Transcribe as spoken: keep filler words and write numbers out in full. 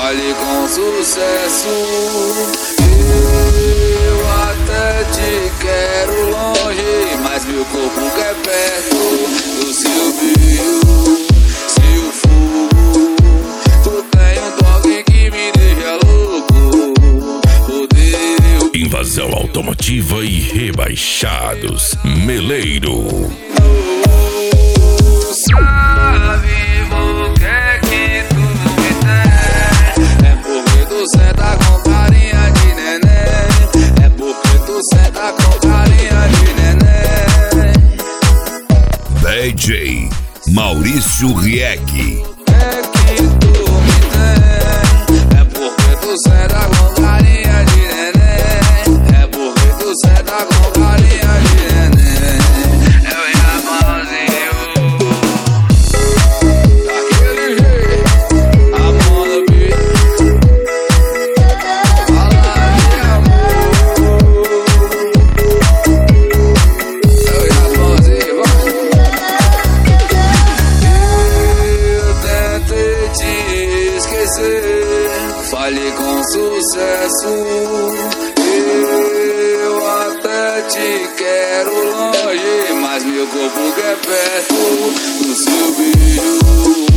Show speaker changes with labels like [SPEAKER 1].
[SPEAKER 1] fale com sucesso. Eu até te quero longe, mas meu corpo quer perto do seu beijo, seu fogo. Tu tem um toque que me deixa louco. Odeio.
[SPEAKER 2] Invasão automotiva e rebaixados. Meleiro.
[SPEAKER 1] Senta com carinha de neném. É porque tu senta com carinha de neném.
[SPEAKER 2] D J Maurício Rieck.
[SPEAKER 1] É que tu me tem. É porque tu senta com carinha de neném. É porque tu senta com carinha de neném. Eu ia sozinho. Daquele jeito. A mão no beat. Fale com sucesso. Eu até te quero longe, mas meu corpo quer perto do seu beijo.